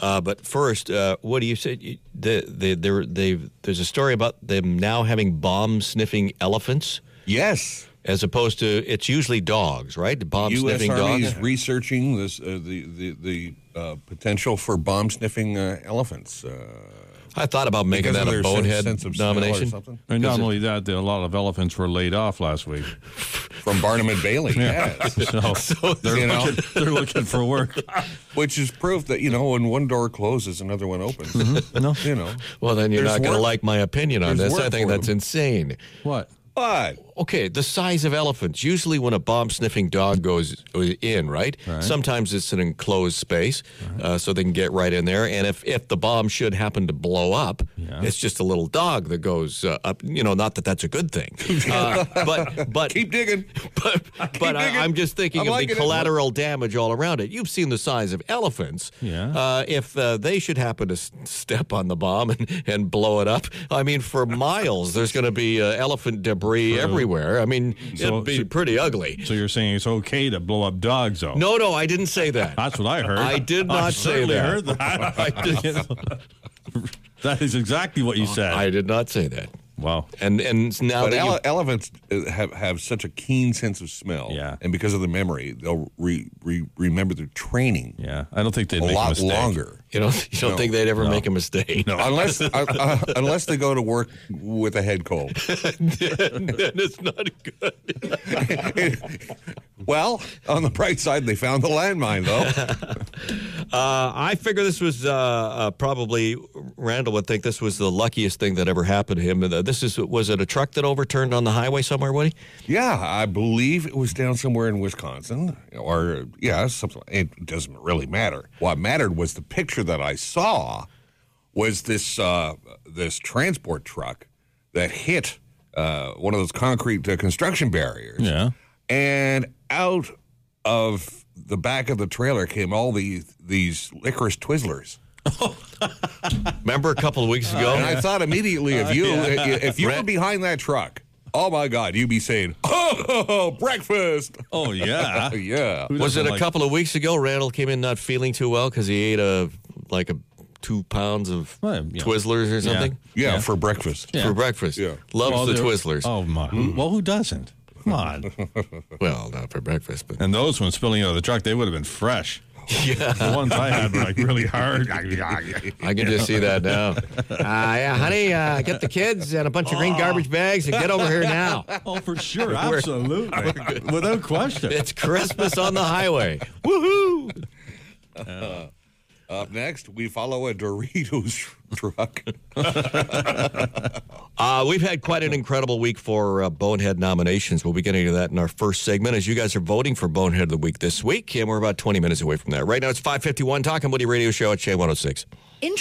But first, what do you say? There's a story about them now having bomb-sniffing elephants. Yes. As opposed to, it's usually dogs, right? Bomb-sniffing U.S. Army dogs. is researching this, the potential for bomb-sniffing elephants. I thought about making that a bonehead nomination. And not only that, a lot of elephants were laid off last week. From Barnum and Bailey, yes. So they're looking for work. Which is proof that, when one door closes, another one opens. No. Well, then you're not going to like my opinion on this. I think that's insane. What? Okay, the size of elephants. Usually when a bomb-sniffing dog goes in, right? Sometimes it's an enclosed space, so they can get right in there. And if the bomb should happen to blow up, it's just a little dog that goes up. Not that that's a good thing. But keep digging. But I'm just thinking of the collateral damage all around it. You've seen the size of elephants. If they should happen to step on the bomb and blow it up, I mean, for miles, there's going to be elephant debris everywhere. I mean, it'd be pretty ugly. So you're saying it's okay to blow up dogs, though? No, I didn't say that. That's what I heard. I did not say that. Heard that. I did. That is exactly what you said. I did not say that. Wow. And now elephants have such a keen sense of smell. Yeah. And because of the memory, they'll remember their training. Yeah. I don't think they'd make a lot mistake. longer. You don't think they'd ever make a mistake? No. Unless they go to work with a head cold. then it's not good. Well, on the bright side, they found the landmine, though. I figure this was probably, Randall would think this was the luckiest thing that ever happened to him. Was it a truck that overturned on the highway somewhere, Woody? Yeah, I believe it was down somewhere in Wisconsin. Something. It doesn't really matter. What mattered was the picture that I saw was this transport truck that hit one of those concrete construction barriers. Yeah. And out of the back of the trailer came all these licorice Twizzlers. Remember a couple of weeks ago? And I thought immediately of you. If you were behind that truck, oh, my God, you'd be saying, oh, breakfast. Oh, yeah. Yeah. Was it a couple of weeks ago? Randall came in not feeling too well because he ate 2 pounds of Twizzlers or something? Yeah, for breakfast. Yeah. For breakfast. Yeah. Loves the Twizzlers. Oh, my. Well, who doesn't? Come on. Well, not for breakfast. But. And those ones spilling out of the truck, they would have been fresh. Yeah. The ones I had were really hard. I can just see that now. Honey, get the kids and a bunch of green garbage bags and get over here now. Oh, for sure. Absolutely. Without question. It's Christmas on the highway. Woohoo! Up next, we follow a Doritos truck. We've had quite an incredible week for Bonehead nominations. We'll be getting to that in our first segment as you guys are voting for Bonehead of the Week this week, and we're about 20 minutes away from that. Right now, it's 5:51, Talking Woody Radio Show at Shea 106.